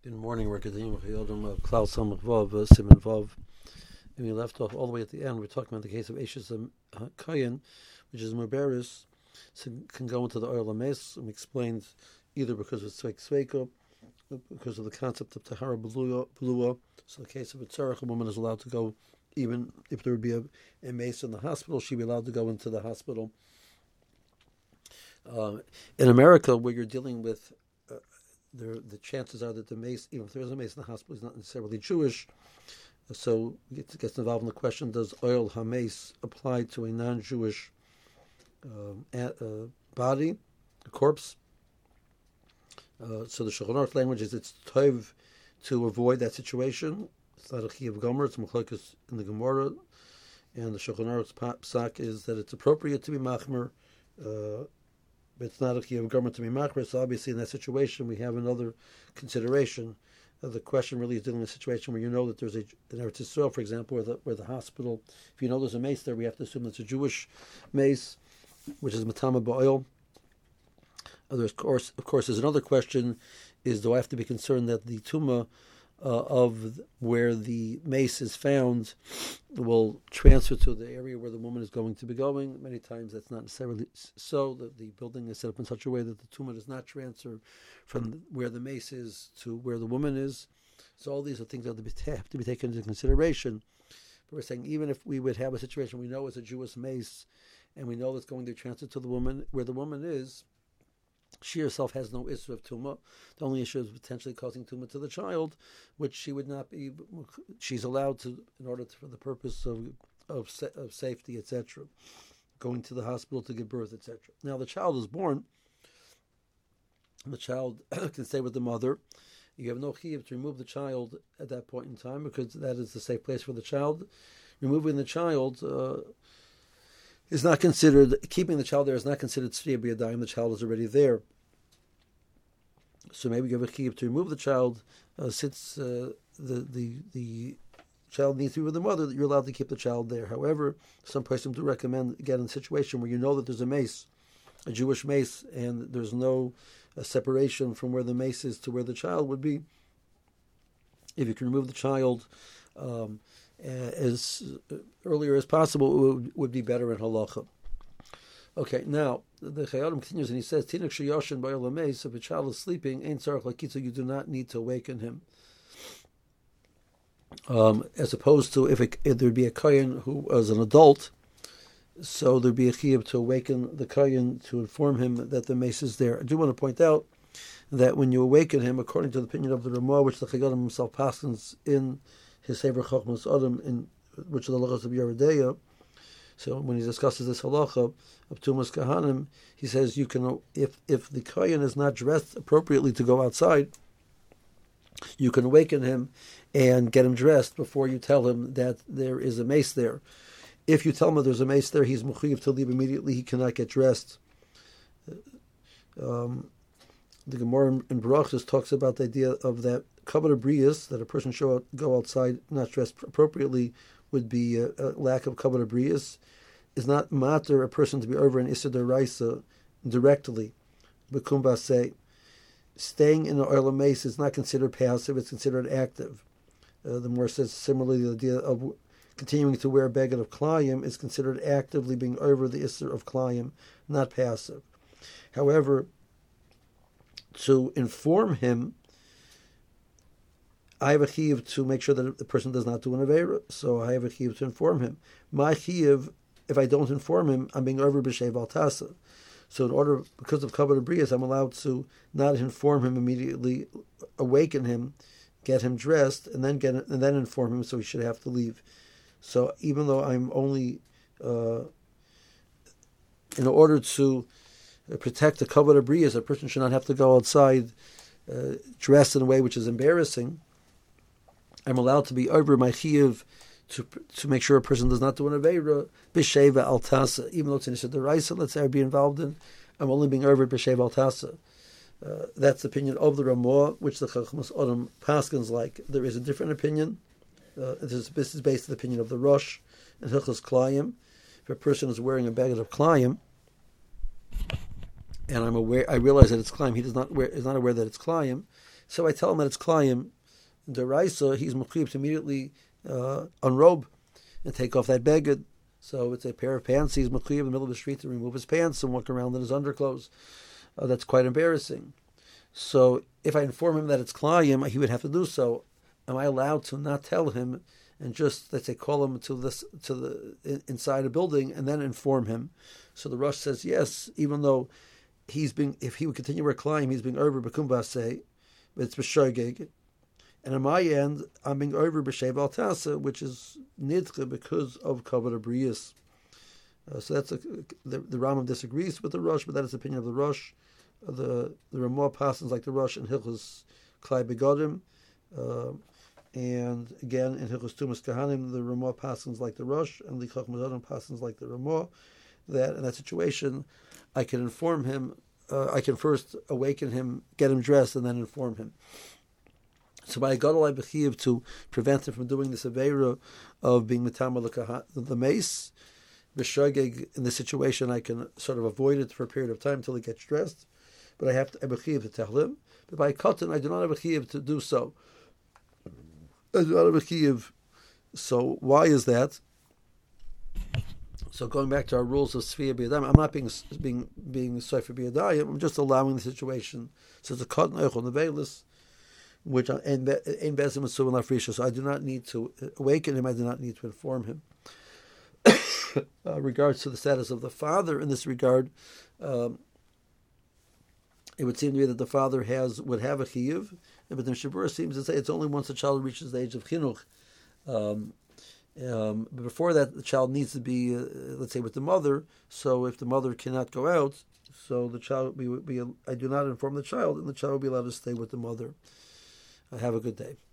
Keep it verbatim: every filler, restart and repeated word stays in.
Good morning. We're continuing with Yodim Klaus Samach Vav Simon Vav, and we left off all the way at the end. We're talking about the case of Eishes Kayin, which is Muberis, so can go into the oil of Mes, and we explained either because of Tzveik Tzveika, because of the concept of Tahara Belua. So the case of a tzarech, a woman is allowed to go, even if there would be a, a mace in the hospital, she'd be allowed to go into the hospital. Uh, in America, where you're dealing with uh, There, the chances are that the mace, even if there is a mace in the hospital, is not necessarily Jewish. So it gets involved in the question: does oil hames apply to a non-Jewish um, a, uh, body, a corpse? Uh, so the Shulchan Aruch language is it's tov to avoid that situation. It's not a chiyuv gomer; it's machlokes in the Gemara, and the Shulchan Aruch's psak is that it's appropriate to be machmer. Uh, But it's not a chiyuv gomer to be machmer. So obviously, in that situation, we have another consideration. Uh, the question really is dealing with a situation where you know that there's a in Eretz Yisrael, for example, where the where the hospital, if you know there's a mace there, we have to assume it's a Jewish mace, which is matama ba'oil. Uh, there's of course, of course, there's another question: is do I have to be concerned that the tumah uh, of where the mace is found will transfer to the area where the woman is going to be going? Many times that's not necessarily so. That the building is set up in such a way that the tumah does not transfer from where the mace is to where the woman is. So all these are things that have to be, have to be taken into consideration. But we're saying even if we would have a situation we know it's a Jewish mace, and we know it's going to transfer to the woman where the woman is, she herself has no issue of tumah. The only issue is potentially causing tumah to the child, which she would not be. She's allowed to, in order to, for the purpose of of, of safety, et cetera, going to the hospital to give birth, et cetera. Now the child is born. The child can stay with the mother. You have no chiyuv to remove the child at that point in time because that is the safe place for the child. Removing the child Uh, is not considered, keeping the child there is not considered tzriya b'yadayim. The child is already there. So maybe you have a chiyuv to remove the child uh, since uh, the, the the child needs to be with the mother, that you're allowed to keep the child there. However, some person do recommend, again, in a situation where you know that there's a mace, a Jewish mace, and there's no uh, separation from where the mace is to where the child would be, if you can remove the child um, as earlier as possible, it would, would be better in halacha. Okay, now the Chayyim continues and he says, "Tinuk sheyoshin ba'ol hameis." If a child is sleeping, ein tzarich lakitza, you do not need to awaken him. Um, as opposed to if, it, if there would be a kohen who was an adult, so there'd be a chiyuv to awaken the kohen to inform him that the mace is there. I do want to point out that when you awaken him, according to the opinion of the Ramah, which the Chayyim himself paskins in his Sefer Chochmas Adam, in which are the halachas of Yeridea. So when he discusses this halacha of Tumas Kahanim, he says you can, if if the kohen is not dressed appropriately to go outside, you can awaken him and get him dressed before you tell him that there is a mace there. If you tell him that there's a mace there, he's mechuyev to leave immediately. He cannot get dressed. Um, the Gemara in Berachos talks about the idea of that kavod brius, that a person should out, go outside not dressed appropriately, would be a, a lack of kavod brius. Is not matter a person to be over an Issa D'Oraisa directly. Bekumba say, staying in the oil of mace is not considered passive, it's considered active. Uh, the Gemara says similarly the idea of continuing to wear a beged of klayim is considered actively being over the Issa of klayim, not passive. However, to inform him, I have a chiyuv to make sure that the person does not do an aveira, so I have a chiyuv to inform him. My chiyuv, if I don't inform him, I'm being over b'sheiv al tasa. So in order, because of kavod brius, I'm allowed to not inform him immediately, awaken him, get him dressed, and then get and then inform him, so he should have to leave. So even though I'm only, uh, in order to protect the kavod brius, a person should not have to go outside uh, dressed in a way which is embarrassing. I'm allowed to be over my chiyuv to to make sure a person does not do an aveira b'sheva al tasa, even though it's an issa d'oraisa. Let's say I be involved in, I'm only being over b'sheva al tasa. Uh, that's the opinion of the Ramah, which the Chachmas Adam paskins like. There is a different opinion. Uh, this, is, this is based on the opinion of the Rosh and Hilchos Klayim. If a person is wearing a baggot of Klayim, and I'm aware, I realize that it's Klayim, he does not wear, is not aware that it's Klayim, So I tell him that it's Klayim. Deraisa, he's mechuyev to immediately uh, unrobe and take off that beged. So it's a pair of pants. He's mechuyev in the middle of the street to remove his pants and walk around in his underclothes. Uh, that's quite embarrassing. So if I inform him that it's Klayim, he would have to do so. Am I allowed to not tell him and just, let's say, call him to this to the in, inside a building and then inform him? So the Rosh says yes, even though he's being, if he would continue to Klayim, he's being over b'kumbaseh, but it's b'shogeg. And on my end, I'm being over b'shev al tasa, which is nidcha because of kavod abriyas. Uh, so that's a, the, the Rambam disagrees with the Rosh, but that is the opinion of the Rosh. Uh, the the Ramah passes like the Rosh in Hilchos Klai Begodim, uh, and again in Hilchos Tumas Kahanim, the Ramah passes like the Rosh, and the Chacham Zodim passes like the Ramah. That in that situation, I can inform him. Uh, I can first awaken him, get him dressed, and then inform him. So by Gadol I bechiv to prevent him from doing this aveira of being metamal the mace. B'shogeg, in this situation, I can sort of avoid it for a period of time until he gets dressed, but I have to ebechiv to tell him. But by katan, I do not ebechiv to do so. I do not ebechiv. So why is that? So going back to our rules of Sfiyah B'yadayim, I'm not being being being Sofer B'yadayim. I'm just allowing the situation. So it's a katan eichel nevelis, which in bezim asur lafrisha. So I do not need to awaken him. I do not need to inform him. Uh, regards to the status of the father in this regard, um, it would seem to me that the father has would have a chiyuv, but the Shabura seems to say it's only once the child reaches the age of chinuch. Um, um, but before that, the child needs to be, uh, let's say, with the mother. So if the mother cannot go out, so the child be, be I do not inform the child, and the child will be allowed to stay with the mother. Uh, have a good day.